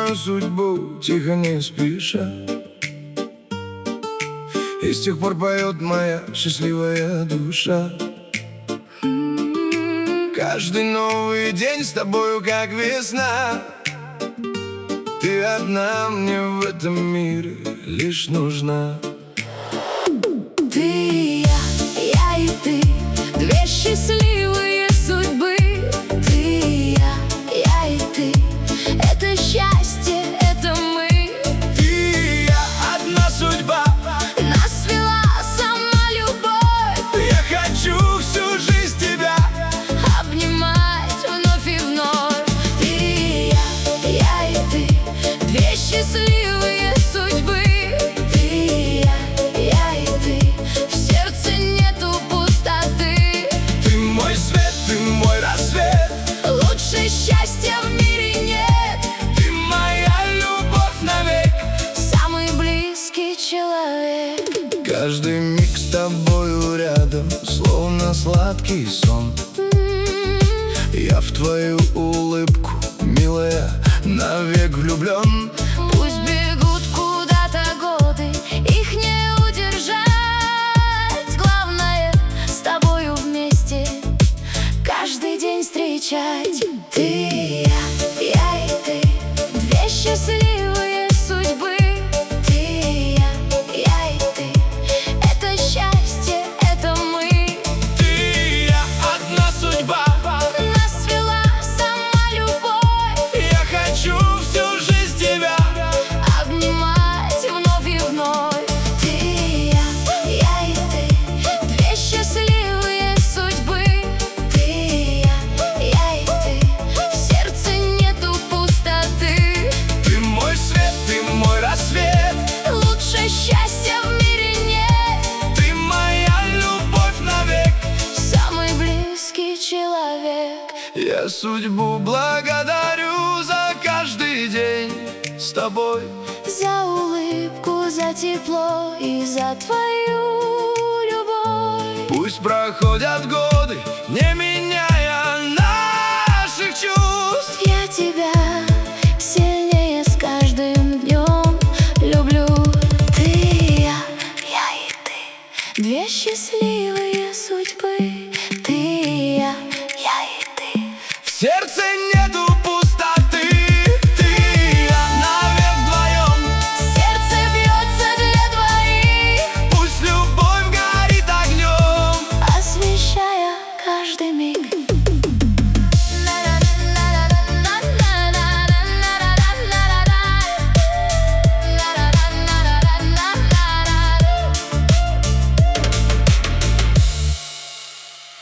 мою судьбу, тихо не спеша. И с тех пор поет моя счастливая душа. Каждый новый день с тобою как весна. Ты одна мне в этом мире лишь нужна. Ты и я и ты, две счастливые судьбы. Ты и я и ты, это счастье, это мы. Ты и я, одна судьба, нас свела сама любовь. я хочу всю жизнь тебя Обнимать вновь и вновь. Ты и я и ты, две счастливые судьбы. Ты и я и ты, в сердце нету пустоты. Ты мой свет, ты мой рассвет, Лучше счастья в мире нет. ты моя любовь навек, Самый близкий человек. каждый миг с тобою рядом, словно сладкий сон. Я в твою улыбку, милая, навек влюблен. Пусть бегут куда-то годы, их не удержать. Главное, с тобою вместе каждый день встречать. Ты и я и ты, две счастливые судьбы. Ты и я и ты, это счастье, это мы. Ты и я, одна судьба, Нас свела сама любовь. я хочу всю жизнь тебя Обнимать вновь и вновь. Ты и я и ты, две счастливые судьбы. Ты и я и ты, в сердце нету пустоты. Ты мой свет, ты мой рассвет, Лучше счастья в мире нет. ты моя любовь навек. Самый близкий человек. Я судьбу благодарю за каждый день с тобой. За улыбку, за тепло и за твою любовь. Пусть проходят годы, не меняя наших чувств. Я тебя сильнее с каждым днем люблю. Ты и я и ты, две счастливые судьбы. Ты и я и ты. В сердце